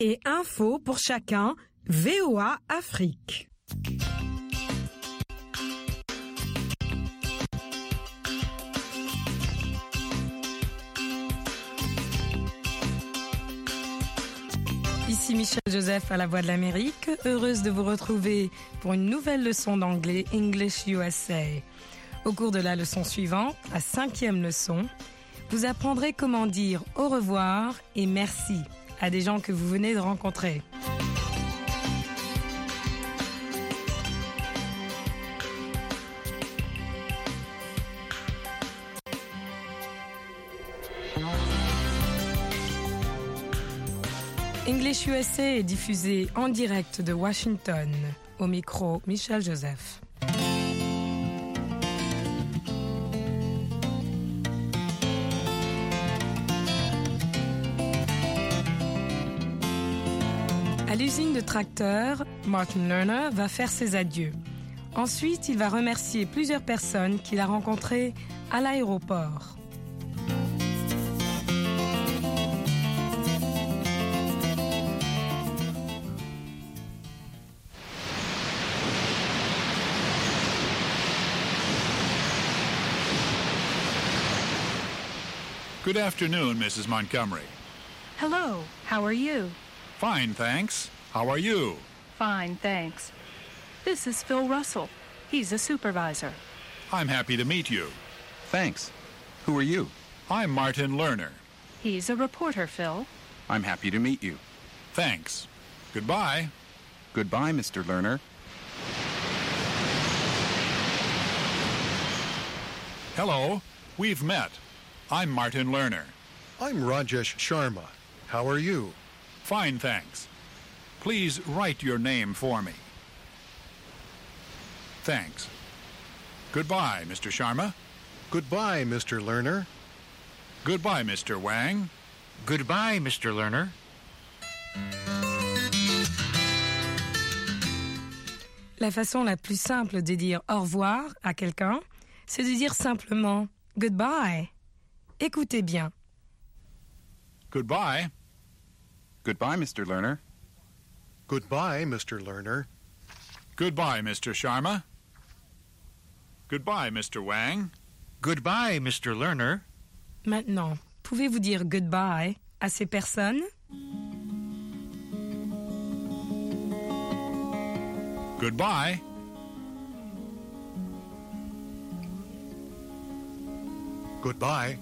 et info pour chacun, VOA Afrique. Ici Michel Joseph à la Voix de l'Amérique, heureuse de vous retrouver pour une nouvelle leçon d'anglais English USA. Au cours de la leçon suivante, la 5e leçon, vous apprendrez comment dire au revoir et merci à des gens que vous venez de rencontrer. English USA est diffusé en direct de Washington. Au micro, Michel Joseph. À l'usine de tracteurs, Martin Lerner va faire ses adieux. Ensuite, il va remercier plusieurs personnes qu'il a rencontrées à l'aéroport. Good afternoon, Mrs. Montgomery. Hello, how are you? Fine, thanks. How are you? Fine, thanks. This is Phil Russell. He's a supervisor. I'm happy to meet you. Thanks. Who are you? I'm Martin Lerner. He's a reporter, Phil. I'm happy to meet you. Thanks. Goodbye. Goodbye, Mr. Lerner. Hello. We've met. I'm Martin Lerner. I'm Rajesh Sharma. How are you? Fine, thanks. Please write your name for me. Thanks. Goodbye, Mr. Sharma. Goodbye, Mr. Lerner. Goodbye, Mr. Wang. Goodbye, Mr. Lerner. La façon la plus simple de dire au revoir à quelqu'un, c'est de dire simplement goodbye. Écoutez bien. Goodbye. Goodbye, Mr. Lerner. Goodbye, Mr. Lerner. Goodbye, Mr. Sharma. Goodbye, Mr. Wang. Goodbye, Mr. Lerner. Maintenant, pouvez-vous dire goodbye à ces personnes? Goodbye. Goodbye.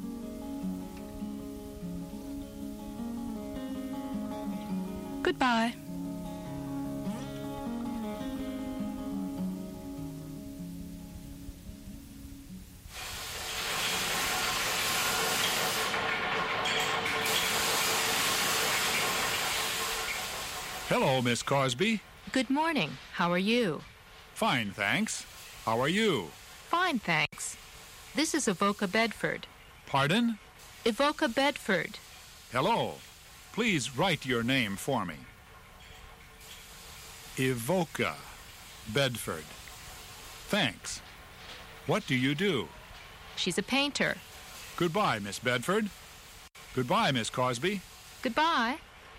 Goodbye. Hello, Miss Cosby. Good morning. How are you? Fine, thanks. How are you? Fine, thanks. This is Avoca Bedford. Pardon? Avoca Bedford. Hello. Please write your name for me. Evoca Bedford. Thanks. What do you do? She's a painter. Goodbye, Miss Bedford. Goodbye, Miss Cosby. Goodbye.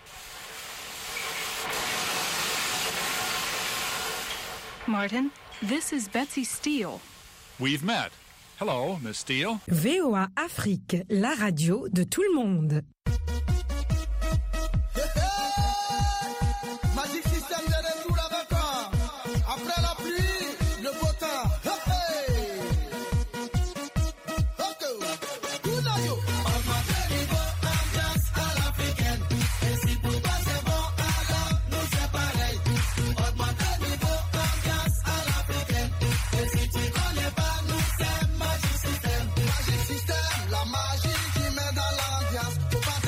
Martin, this is Betsy Steele. We've met. Hello, Miss Steele. VOA Afrique, la radio de tout le monde. Magic System de retour avec toi. Après la pluie, le beau temps. Augmenter niveau ambiance à l'africaine. Et si pour toi c'est bon, alors nous c'est pareil. Augmenter niveau ambiance à l'africaine. Et si tu connais pas, nous c'est Magic System. Magic System, la magie qui met dans l'ambiance. Faut pas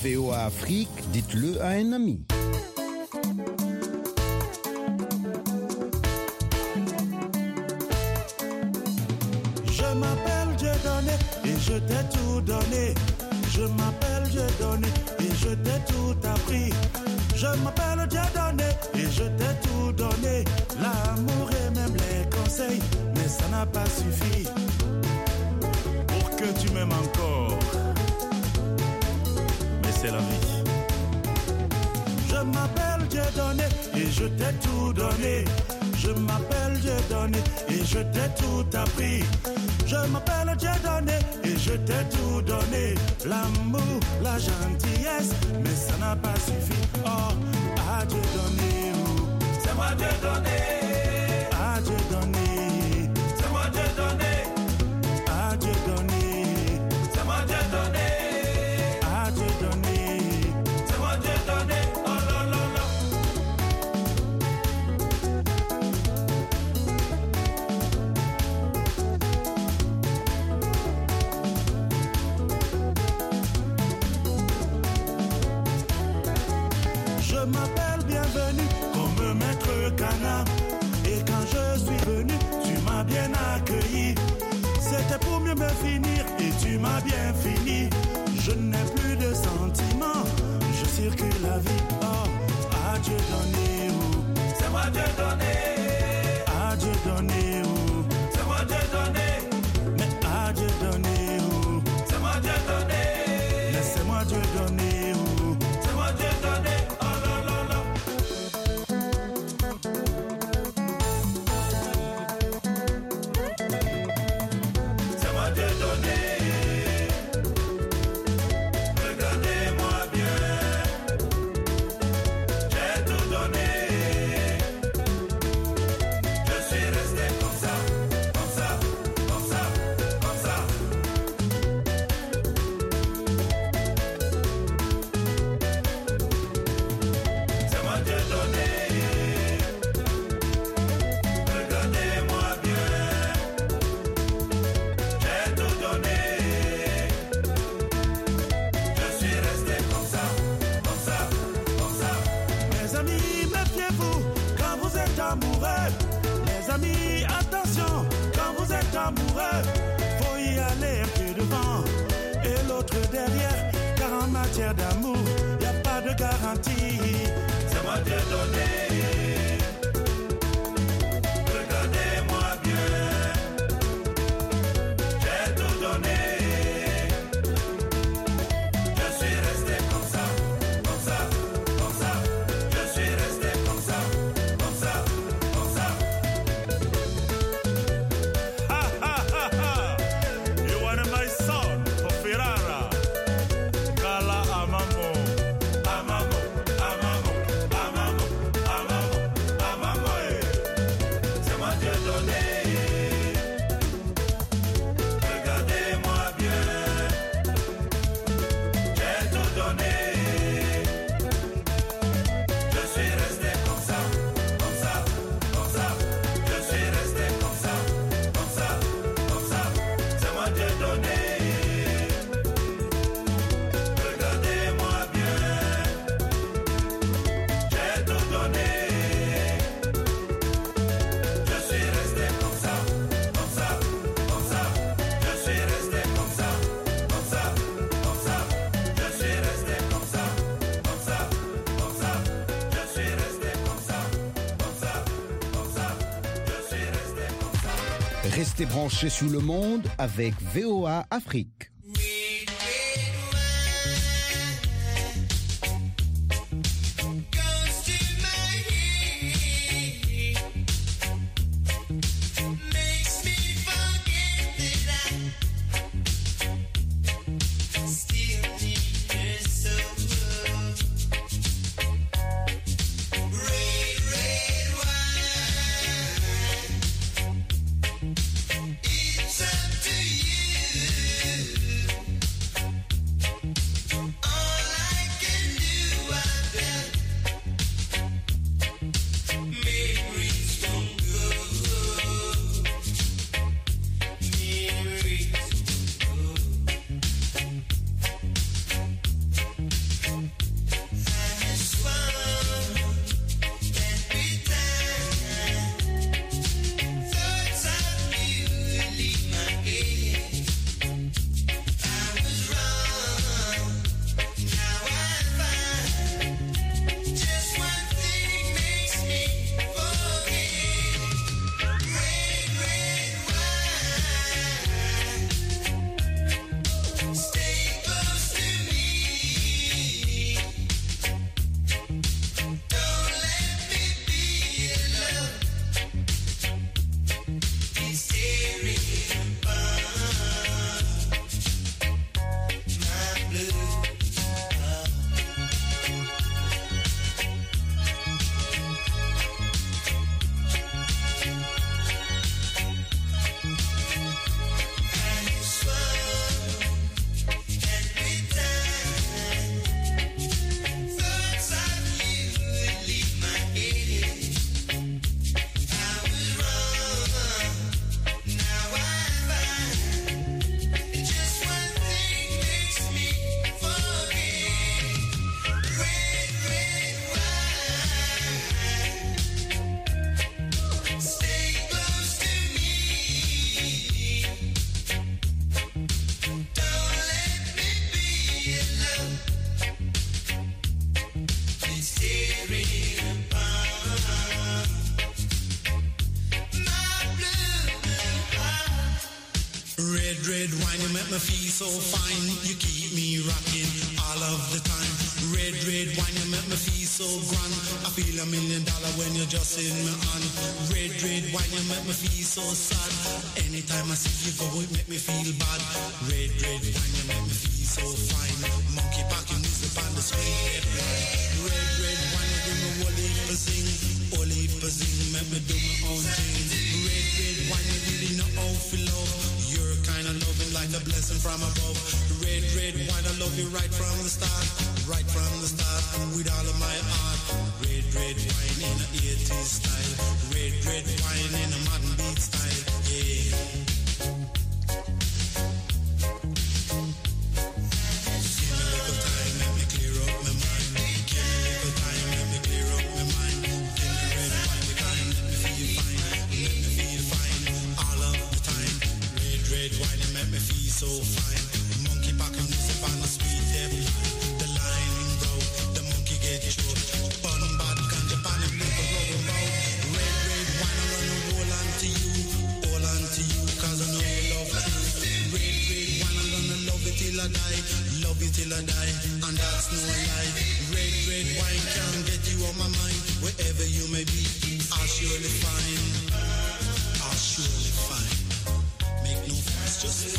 VOA Afrique, dites-le à un ami. Je m'appelle Dieudonné et je t'ai tout donné. Je m'appelle Dieudonné et je t'ai tout appris. Je m'appelle Dieudonné et je t'ai tout donné. L'amour et même les conseils, mais ça n'a pas suffi pour que tu m'aimes encore. Mais c'est la vie. Je m'appelle Dieudonné et je t'ai tout donné. Je m'appelle Dieudonné et je t'ai tout appris. Je m'appelle Dieudonné et je t'ai tout donné. L'amour, la gentillesse, mais ça n'a pas suffi. Oh, à Dieudonné, c'est moi Dieudonné. À Dieudonné, c'est moi Dieudonné. À Dieudonné, c'est moi Dieudonné. À Dieudonné, c'est moi Dieudonné. Oh là là là. Je m'appelle Bienvenue comme maître Cana. Et quand je suis venu, tu m'as bien accueilli. C'était pour mieux me finir et tu m'as bien fini. Je n'ai plus de sentiments, je circule la vie. Oh, à Dieu donné, c'est moi Dieu donné. À Dieu donné, c'est moi Dieu donné. Mais à Dieu donné, c'est moi Dieu donné. Laissez-moi Dieu donner, c'est moi Dieu donné. Oh là là là. C'est moi Dieu donné. Regardez-moi bien. J'ai tout donné. Je suis resté comme ça, comme ça, comme ça, comme ça. C'est moi Dieu donné. Regardez-moi bien. J'ai tout donné. Je suis resté comme ça, comme ça, comme ça. Mes amis, méfiez-vous quand vous êtes amoureux. Les amis, attention quand vous êtes amoureux. Faut y aller un pied devant et l'autre derrière. Car en matière d'amour, y a pas de garantie. C'est moi Dieu donné. Regardez-moi bien. J'ai tout donné. Je suis resté comme ça, comme ça, comme ça. Je suis resté comme ça, comme ça, comme ça. Ha ha ha ha! You are my son, Ferrara. Kala amamo, amamo, amamo, amamo, amamo, amamo. C'est moi Dieu donné. Regardez-moi bien. J'ai tout donné. Je suis resté comme ça, comme ça, comme ça. Je suis resté comme ça, comme ça, comme ça. C'est moi Dieu donné. Regardez-moi bien. J'ai tout donné. Je suis resté comme ça, comme ça, comme ça. Je suis resté comme ça, comme ça, comme ça. Je suis resté comme ça, comme ça, comme ça. Je suis resté comme ça, comme ça, comme ça. Je suis resté comme ça. Restez branchés sur le monde avec VOA Afrique. It's up to you. Red wine, you make me feel so fine. You keep me rocking all of the time. Red wine, you make me feel so grand. I feel $1 million when you're just in my hand. Red wine, you make me feel so sad. Anytime I see you go, it make me feel bad. Red wine, you make me feel so fine. Monkey packing music on the street. Red wine, you give me whole heap of zing. Whole heap of zing, make me do my own thing. Red wine, you really know how to love. You're kind of loving like a blessing from above. Red wine, I love you right from the start. Right from the start, with all of my heart. Red wine in a 80s style. Red wine in a modern beat style. Yeah. Give me a little time, let me clear up my mind. Give me a little time, let me clear up my mind. Give me red wine, the kind, let me feel fine. Let me feel fine all of the time. Red wine, you make me feel so fine. Monkey packing music on the street, them the line broke, the monkey get choked. Bun bad ganja pan and make a rubber road. Red wine, I run a hold on to you, cause I know you love me. Red wine, I'm gonna love it till I die, and that's no lie. Red wine can't get you on my mind. Wherever you may be, I'll surely find. Make no fuss, just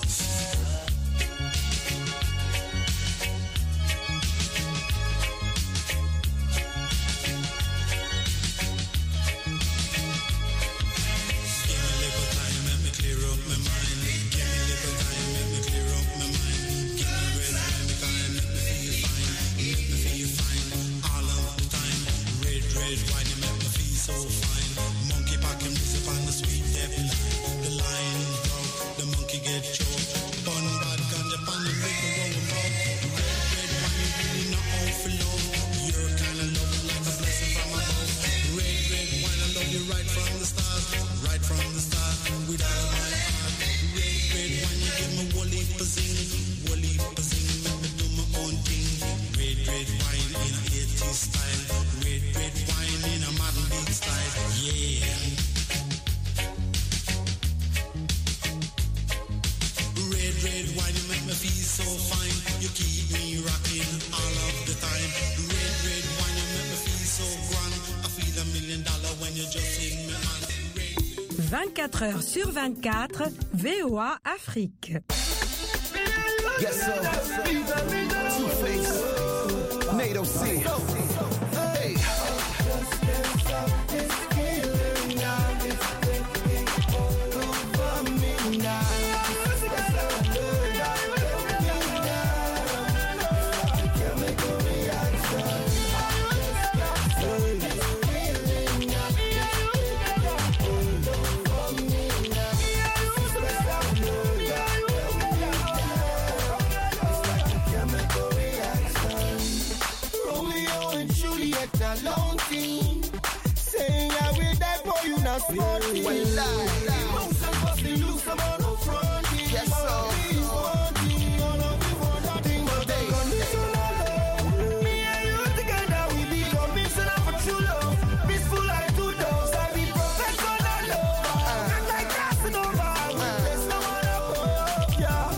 keep me rocking all of the time. Red wine, you make me feel so grand. I feel $1 million when you just sing me on. 24 heures sur 24, VOA Afrique. Yes, sir. Two-Face. NATO C. Hey. Saying I will die for you, not sporting. Loose and busting, loose I'm on the front. Yes, sir. All of you want nothing but the conditional love. Me and you together, we be conditional for true love. Peaceful like two dogs, I be professional love. Act like Casanova, there's no one above, yeah.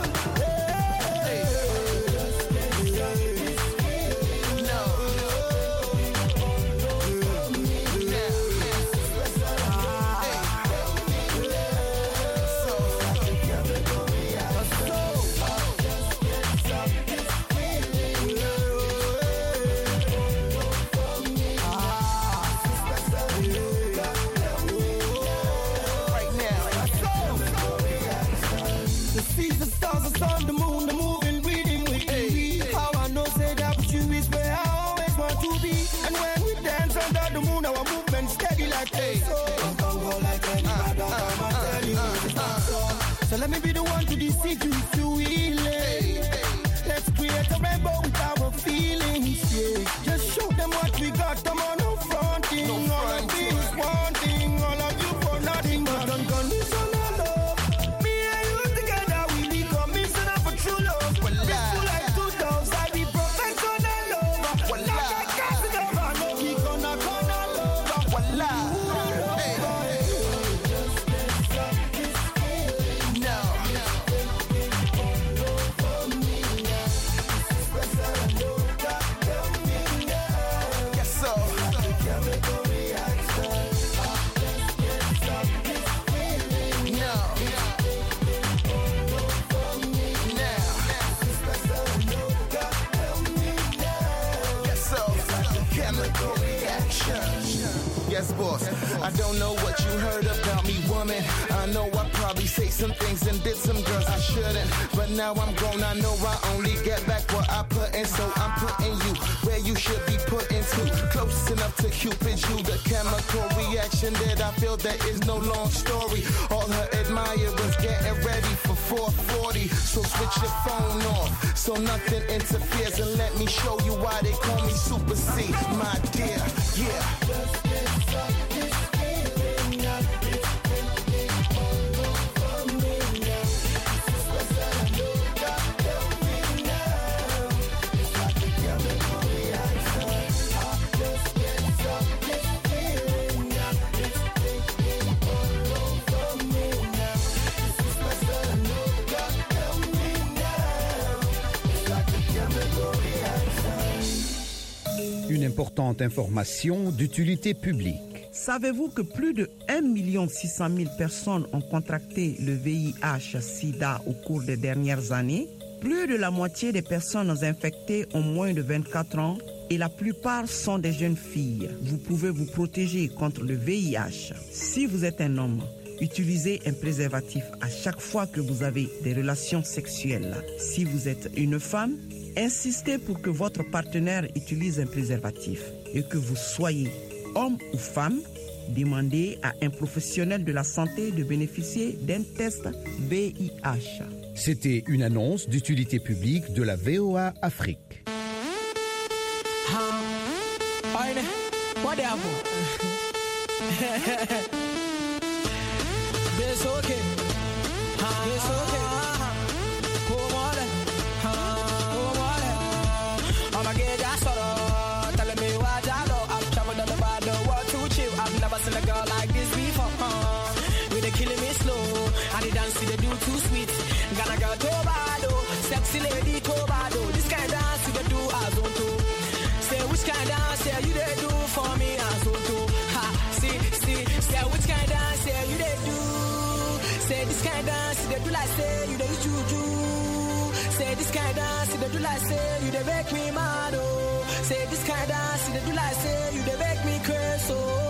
So let me be the one to deceive you if you will. Let's create a rainbow with our feelings. Yeah. Just show them what we got. Come on, no fronting. No all of this wanting. All of you for nothing but unconditional love. Me and you together, we be conditional for true love. Peaceful like two dogs. yes boss. I don't know what you heard about me, woman. I know I probably say some things and did some girls I shouldn't, but now I'm grown, I know I only get back what I put in, so I'm putting you where you should be put into. Close enough to Cupid, you the chemical reaction that I feel there is no long story. All her admirers getting ready for 440, so switch your phone off so nothing interferes, and let me show you why they call me Super C, my dear. Yeah. Une importante information d'utilité publique. Savez-vous que plus de 1 600 000 personnes ont contracté le VIH-Sida au cours des dernières années? Plus de la moitié des personnes infectées ont moins de 24 ans et la plupart sont des jeunes filles. Vous pouvez vous protéger contre le VIH. Si vous êtes un homme, utilisez un préservatif à chaque fois que vous avez des relations sexuelles. Si vous êtes une femme, insistez pour que votre partenaire utilise un préservatif. Et que vous soyez homme ou femme, demandez à un professionnel de la santé de bénéficier d'un test VIH. C'était une annonce d'utilité publique de la VOA Afrique. Seen a girl like this before, with a killing me slow, and the dance they do too sweet. Ghana girl Tobado, sexy lady Tobado. This kind of dance they do as on to. Say which kind of dance yeah, you they do for me as on to. Ha, see, say which kind of dance yeah, you they do. Say this kind of dance they do like say you they juju. Say this kind of dance they do like say you they make me mad oh. Say this kind of dance they do like say you they make me crazy oh.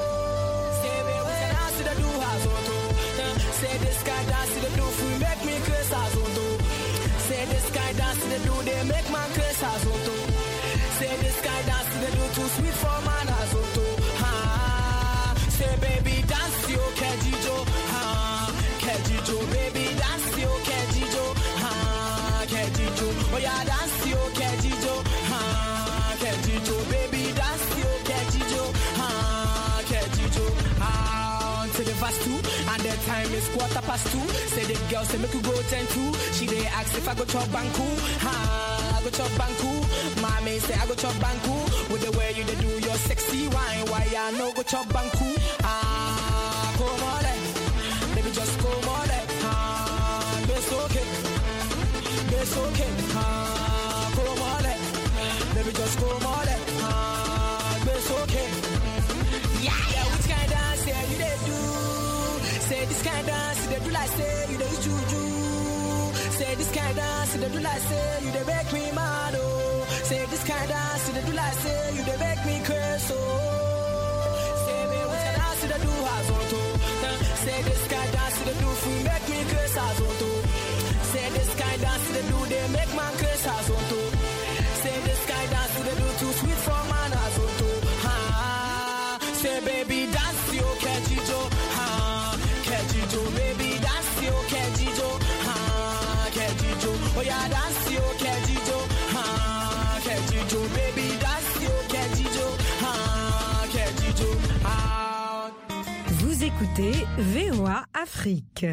Say this guy dance to the do for make me curse as on to. Say this guy dance to the do they make man curse as on to. Say this guy dance to the do too sweet for man as on to. Ha. Say baby dance yo kejijo. Ha. Kejijo baby dance yo kejijo. Ha. Kejijo. Oh yeah dance yo kejijo. Ha. Kejijo baby dance yo kejijo. Ha. Kejijo. Ha. To the verse 2 and the time is 2:15. Say the girl say make you go 10-2. She dey ask if I go chop banku. Ha, I go chop banku. Mommy say I go chop banku. With the way you dey do your sexy wine, why I no go chop banku? Ah, come on, baby just come on, it's okay, it's okay. Ah, come on, baby just come on, it's okay. Yeah, which kind of dance yeah, you dey do? Say this kind of dance they do like say you dey juju. Say this kind of dance they do like say you dey make me mad oh. Say this kind of dance they do like say you dey make me curse oh. Say me what kind of dance they do as on to. Say this kind of dance they do for make me curse as on to. Say this kind of dance they do they make man curse as on to. Say this kind of dance they do too sweet for man as on to. Ha. Say baby dance yo kejijo. Ha. Kejijo baby dance yo kejijo. Ha. Kejijo. Oh yeah dance yo kejijo. Ha. Kejijo baby dance yo kejijo. Ha. Kejijo. Ha. Vous écoutez VOA Afrique.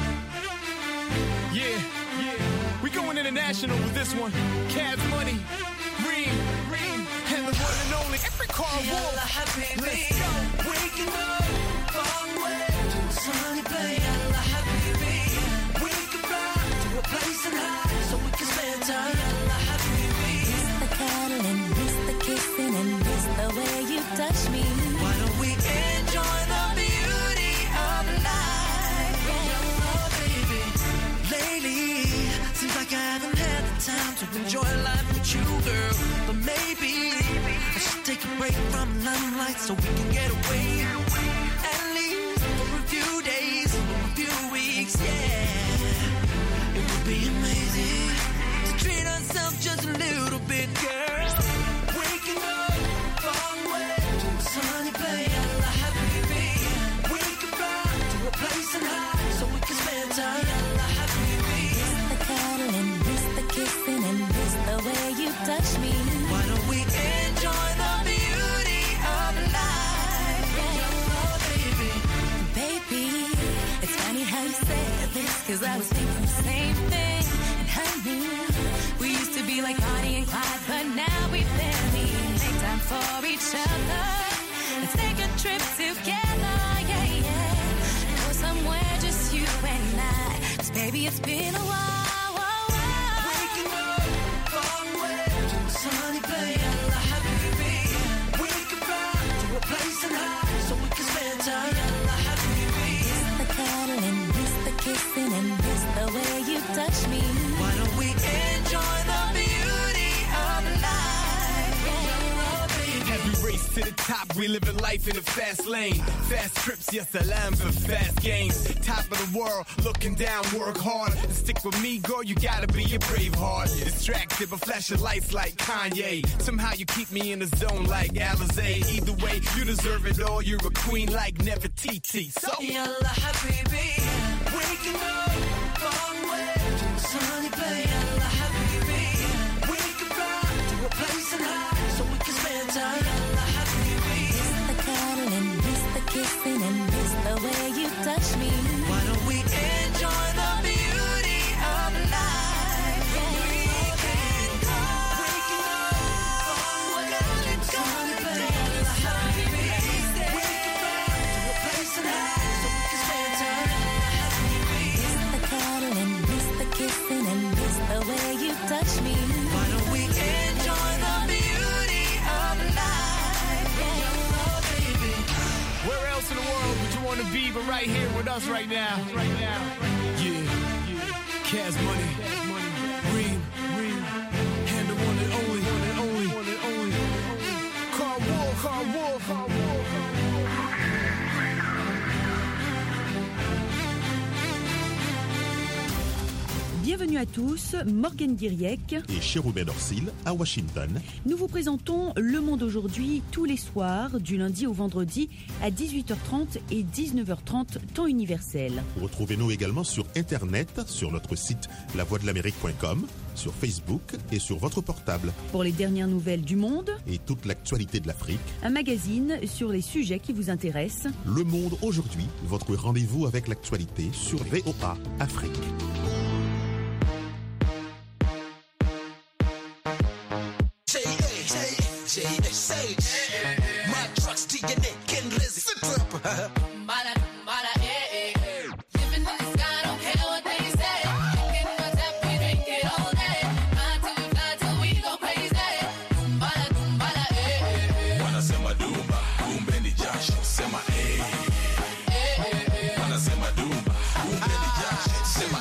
Yeah, we going international with this one. Cash Money, Reem, and the one and only every car war. Let's go. Waking up, far away to a sunny bay. Yalla habibi, we can fly to a place and high so we can spend time. Yalla habibi, miss the cuddling, miss the kissing, and miss the way you touch me. Why don't we enjoy the beauty of life? Yalla baby, lately seems like I haven't had the time to enjoy life with you, girl. But maybe I should take a break from limelight so we can get away. At least for a few days, a few weeks, yeah. It would be amazing to treat ourselves just a little bit, girl. Waking up far away to a sunny place, Allah habibi. We can fly to a place and high so we can spend time, Allah habibi. Miss the cuddling, miss the kissing, and miss the way you touch me. Why don't we enjoy the beauty of life? Yeah. Oh, baby. Baby, it's funny how you said this, cause I was thinking the same thing. And honey, we used to be like Bonnie and Clyde, but now we barely make time for each other. Let's take a trip together, yeah, yeah. Go somewhere just you and I, cause baby it's been a while. Waking up far away to a sunny place, Allah habibi. We can fly to a place and high so we can spend time, Allah habibi. Miss the cuddling, miss the kissing, and miss the way you touch me. Why don't we enjoy the beauty of life? Yeah. Oh, baby. Every race to the top, we living life in a fast lane. Fast trips, yes, I land for fast games. Top of the world, looking down, work hard. And stick with me, girl, you gotta be a brave heart. Distracted, but flashing lights like Kanye. Somehow you keep me in the zone like Alizé. Either way, you deserve it all. You're a queen like Nefertiti. So, Yalla habibi. Waking up far away to a sunny place, Allah habibi. We can fly to a place and high so we can spend time, Allah habibi. Miss the cuddling, miss the kissing, and miss the way you touch me. Why don't we enjoy the beauty of life? We can go. Waking up far away to a sunny place, Allah habibi. We can fly to a place and high so we can spend time, Allah habibi. Miss the cuddling, miss the kissing, and miss the way you touch me. Why don't we enjoy the beauty of life? Yeah. Oh, baby. where else in the world would you want to be but right here with us right now? Yeah. Cash Money. Reem. And the one and only. Carl Wolf. Bienvenue à tous, Morgane Diriek et Chérubin Dorsil à Washington. Nous vous présentons Le Monde aujourd'hui tous les soirs, du lundi au vendredi à 18h30 et 19h30 temps universel. Retrouvez-nous également sur Internet, sur notre site lavoixdelamérique.com, sur Facebook et sur votre portable. Pour les dernières nouvelles du monde et toute l'actualité de l'Afrique, un magazine sur les sujets qui vous intéressent. Le Monde aujourd'hui, votre rendez-vous avec l'actualité sur VOA Afrique. My truck's digging it, Ken Lizzy. Sit up. Living in the sky, don't care what they say. Getting what's up, we drink it all day. Fly till we go crazy. Dumbala, Wanasema dumba, kumbe ni jasho, sema Wanasema dumba, kumbe ni jasho, sema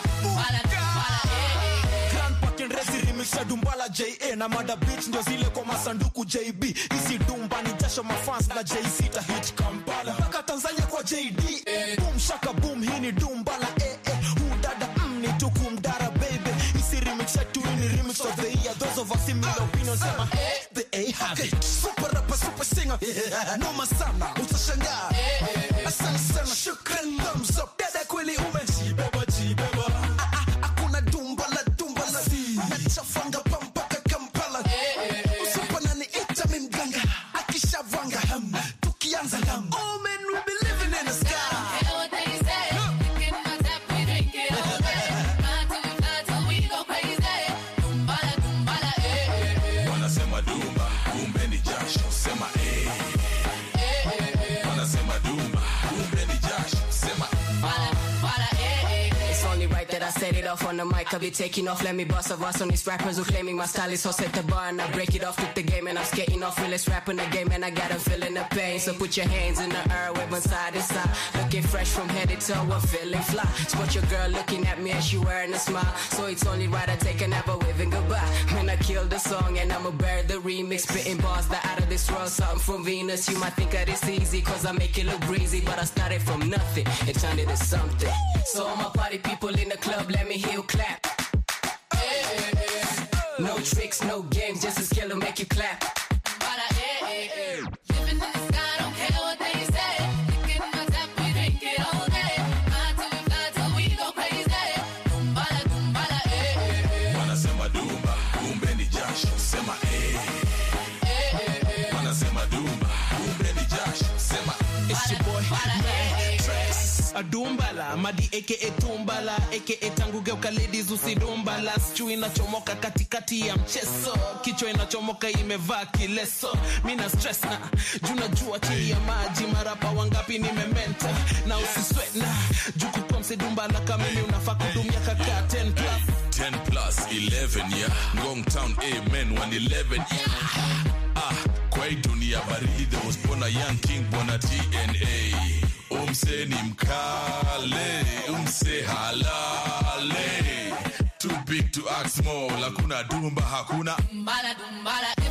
Grand Parking Resi remix ya Dumbala J.A. na Mada Beats ndio zile kwa masanduku JB. Isi dumba ni jasho mafans na J.C. ta hit Kampala mpaka Tanzania kwa JD. Boom shaka boom, hii ni Dumbala Udada ni tukumdara baby. Isi remix ya tu ni remix of the year. Those of us similar opinions sema the A have it. Super rapper, super singer. Noma sana, utashangaa. Asante sana, shukran, thumbs up. Dada kweli umejibeba. Hakuna Dumbala nachafanga pampaka Kampala. Usipana ni ita mimganga akishavanga tukianza lam. Oh man, we be living in the sky. care what they say. Getting what's up, we drink it all day. Fly till we go crazy. Dumbala, Wanasema dumba, kumbe ni jasho, sema Wanasema dumba, kumbe ni jasho, sema set it off on the mic, I'll be taking off. Let me bust a verse on these rappers who claiming my style is so set the bar and I break it off with the game and I'm skating off realest rap in the game and I got them feeling the pain. So put your hands in the air, wave one side to side, looking fresh from head to toe, I'm feeling fly. Spot your girl looking at me as she wearing a smile, so it's only right I take another waving goodbye. When I kill the song and I'ma bear the remix, spitting bars that out of this world, something from Venus. You might think that it's easy cause I make it look breezy, but I started from nothing and turned it to something. So all my party people in the club, let me hear you clap. No tricks, no games, just a skill to make you clap. Living in the sky, don't care what they say. Licking my tap, we drink it all day. Fly till we go crazy. Dumbala, dumbala, Wanasema dumba, kumbe ni jasho, sema Wanasema dumba, kumbe ni jasho, sema It's your boy, man, Trace. Adumbala, Madi aka Tumbala, aka tangu geuka ladies usidumbala. Sijui inachomoka katikati ya mchezo, kichwa inachomoka imevaa kileso. Mina stress na, junajua chini ya maji, marapa wangapi nimementa. Na usisweat na, juku kwa msedumbala kamili unafaa kudumia kaka 10 plus. 10 plus 11, yeah. Ngong Town, amen, 111, yeah. Kwa hii dunia baridi, there was born a young king, born a TNA. Umse ni mkale, umse halale. Too big to act small, hakuna dumba, hakuna dumbala, dumbala.